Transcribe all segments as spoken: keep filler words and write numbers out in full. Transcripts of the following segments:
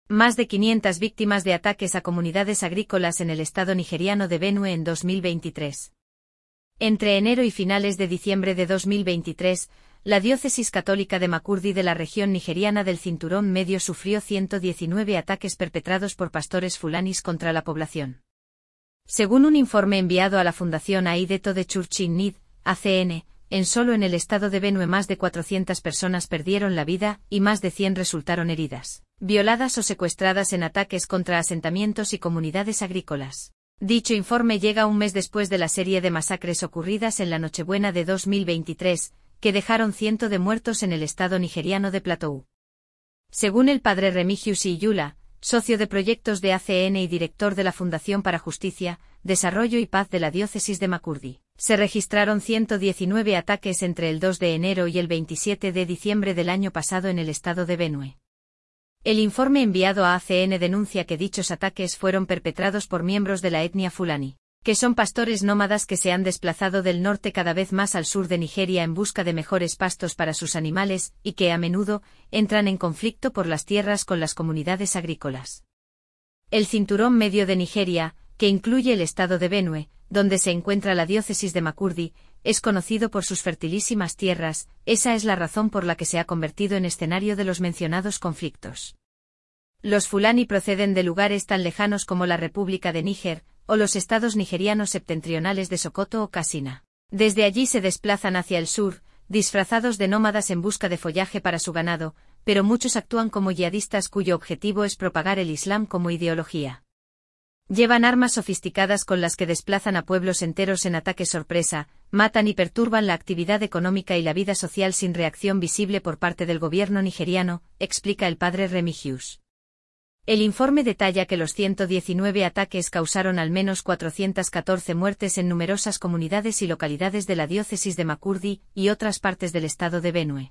Más de quinientas víctimas de ataques a comunidades agrícolas en el estado nigeriano de Benue en dos mil veintitrés. Entre enero y finales de diciembre de dos mil veintitrés, la diócesis católica de Makurdi de la región nigeriana del Cinturón Medio sufrió ciento diecinueve ataques perpetrados por pastores fulanis contra la población. Según un informe enviado a la Fundación Aideto de Church in Need, A C N, en solo en el estado de Benue más de cuatrocientas personas perdieron la vida y más de cien resultaron heridas, violadas o secuestradas en ataques contra asentamientos y comunidades agrícolas. Dicho informe llega un mes después de la serie de masacres ocurridas en la Nochebuena de dos mil veintitrés, que dejaron cientos de muertos en el estado nigeriano de Plateau. Según el padre Remigius Iyula, socio de proyectos de A C N y director de la Fundación para Justicia, Desarrollo y Paz de la diócesis de Makurdi, se registraron ciento diecinueve ataques entre el dos de enero y el veintisiete de diciembre del año pasado en el estado de Benue. El informe enviado a A C N denuncia que dichos ataques fueron perpetrados por miembros de la etnia fulani, que son pastores nómadas que se han desplazado del norte cada vez más al sur de Nigeria en busca de mejores pastos para sus animales, y que a menudo entran en conflicto por las tierras con las comunidades agrícolas. El cinturón medio de Nigeria, que incluye el estado de Benue, donde se encuentra la diócesis de Makurdi, es conocido por sus fertilísimas tierras. Esa es la razón por la que se ha convertido en escenario de los mencionados conflictos. Los fulani proceden de lugares tan lejanos como la República de Níger, o los estados nigerianos septentrionales de Sokoto o Katsina. Desde allí se desplazan hacia el sur, disfrazados de nómadas en busca de follaje para su ganado, pero muchos actúan como yihadistas cuyo objetivo es propagar el Islam como ideología. Llevan armas sofisticadas con las que desplazan a pueblos enteros en ataque sorpresa, matan y perturban la actividad económica y la vida social sin reacción visible por parte del gobierno nigeriano, explica el padre Remigius. El informe detalla que los ciento diecinueve ataques causaron al menos cuatrocientas catorce muertes en numerosas comunidades y localidades de la diócesis de Makurdi y otras partes del estado de Benue.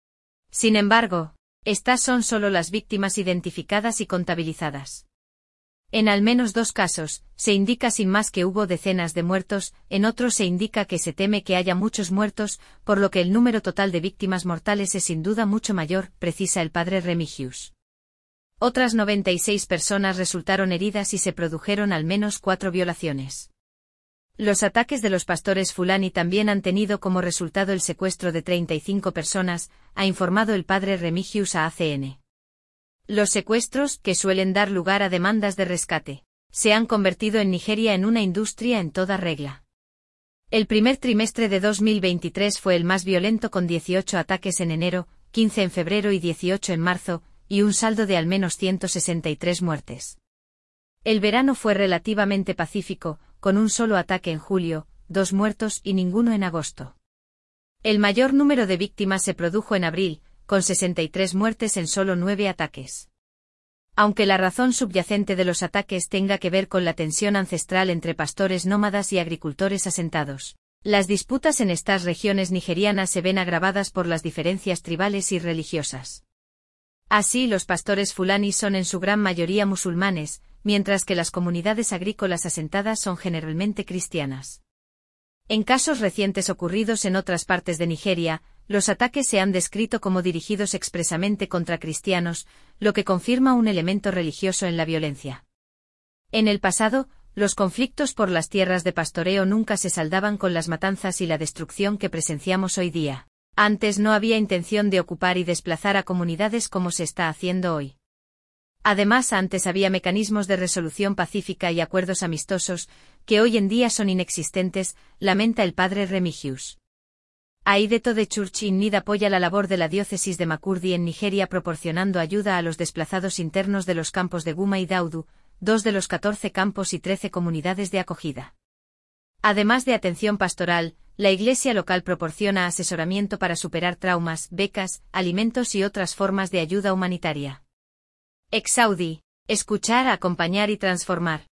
Sin embargo, estas son solo las víctimas identificadas y contabilizadas. En al menos dos casos, se indica sin más que hubo decenas de muertos, en otros se indica que se teme que haya muchos muertos, por lo que el número total de víctimas mortales es sin duda mucho mayor, precisa el padre Remigius. Otras noventa y seis personas resultaron heridas y se produjeron al menos cuatro violaciones. Los ataques de los pastores fulani también han tenido como resultado el secuestro de treinta y cinco personas, ha informado el padre Remigius a A C N. Los secuestros, que suelen dar lugar a demandas de rescate, se han convertido en Nigeria en una industria en toda regla. El primer trimestre de dos mil veintitrés fue el más violento con dieciocho ataques en enero, quince en febrero y dieciocho en marzo, y un saldo de al menos ciento sesenta y tres muertes. El verano fue relativamente pacífico, con un solo ataque en julio, dos muertos y ninguno en agosto. El mayor número de víctimas se produjo en abril, con sesenta y tres muertes en solo nueve ataques. Aunque la razón subyacente de los ataques tenga que ver con la tensión ancestral entre pastores nómadas y agricultores asentados, las disputas en estas regiones nigerianas se ven agravadas por las diferencias tribales y religiosas. Así, los pastores fulani son en su gran mayoría musulmanes, mientras que las comunidades agrícolas asentadas son generalmente cristianas. En casos recientes ocurridos en otras partes de Nigeria, los ataques se han descrito como dirigidos expresamente contra cristianos, lo que confirma un elemento religioso en la violencia. En el pasado, los conflictos por las tierras de pastoreo nunca se saldaban con las matanzas y la destrucción que presenciamos hoy día. Antes no había intención de ocupar y desplazar a comunidades como se está haciendo hoy. Además, antes había mecanismos de resolución pacífica y acuerdos amistosos, que hoy en día son inexistentes, lamenta el padre Remigius. Aideto de Church in Need apoya la labor de la diócesis de Makurdi en Nigeria proporcionando ayuda a los desplazados internos de los campos de Guma y Daudu, dos de los catorce campos y trece comunidades de acogida. Además de atención pastoral, la iglesia local proporciona asesoramiento para superar traumas, becas, alimentos y otras formas de ayuda humanitaria. Exaudi, escuchar, acompañar y transformar.